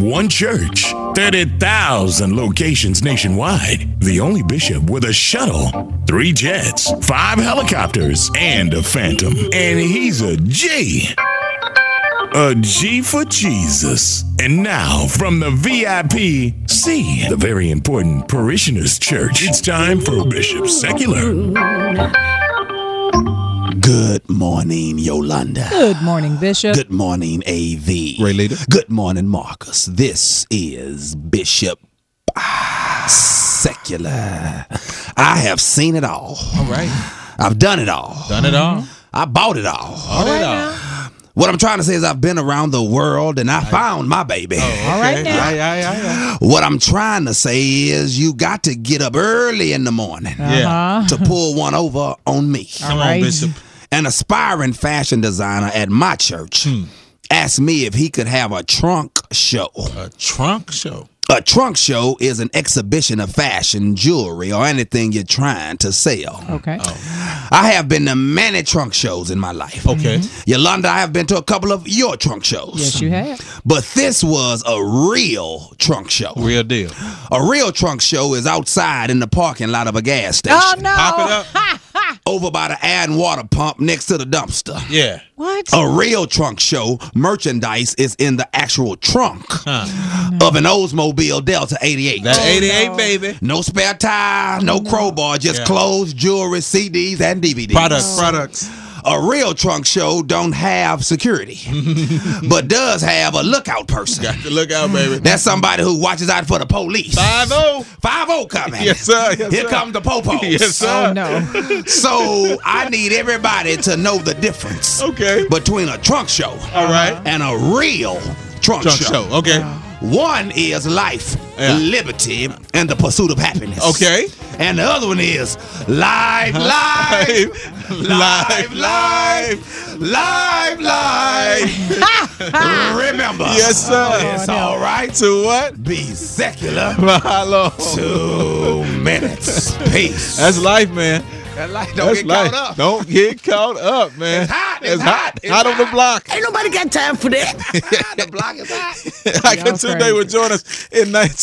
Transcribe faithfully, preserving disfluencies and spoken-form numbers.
one church, thirty thousand locations nationwide. The only bishop with a shuttle, three jets, five helicopters, and a Phantom. And he's a G. A G for Jesus. And now, from the V I P C, the very important Parishioners Church, it's time for Bishop Secular. Good morning, Yolanda. Good morning, Bishop. Good morning, A V. Ray Leader. Good morning, Marcus. This is Bishop Secular. I have seen it all. All right. I've done it all. Done it all. I bought it all. All right now. What I'm trying to say is I've been around the world and I found my baby. Oh, okay. All right now. Aye, aye, aye, aye. What I'm trying to say is you got to get up early in the morning Yeah. to pull one over on me. Come right. on, Bishop. An aspiring fashion designer at my church Hmm. asked me if he could have a trunk show. A trunk show. A trunk show is an exhibition of fashion, jewelry, or anything you're trying to sell. Okay. I have been to many trunk shows in my life. Okay. Yolanda, I have been to a couple of your trunk shows. Yes, you have. But this was a real trunk show. Real deal. A real trunk show is outside in the parking lot of a gas station. Oh, no. Pop it up. Over by the air and water pump next to the dumpster. Yeah. What? A real trunk show, merchandise is in the actual trunk Huh. of an Oldsmobile Delta eighty-eight. That Oh, eighty-eight, no. baby. No spare tire, no crowbar, just Yeah. clothes, jewelry, C Ds, and D V Ds. Products, products. A real trunk show don't have security, but does have a lookout person. Got to look out, baby. That's somebody who watches out for the police. five oh. five oh coming. Yes, sir. Yes, Here sir. comes the popos. Yes, sir. Oh, no. So I need everybody to know the difference Okay. between a trunk show All right. and a real trunk, Trunk show. show. Okay. One is life, Yeah. liberty, and the pursuit of happiness. Okay. And the other one is live, live, live, live, live, live. Remember. Yes, sir. It's all right To what? be secular. My Lord. Two minutes. Peace. That's life, man. That light don't That's get life. caught up. Don't get caught up, man. It's hot. It's It's hot. hot. It's Hot on the hot. block. Ain't nobody got time for that. The block is hot. I Y'all can today crazy. would join us in nineteen.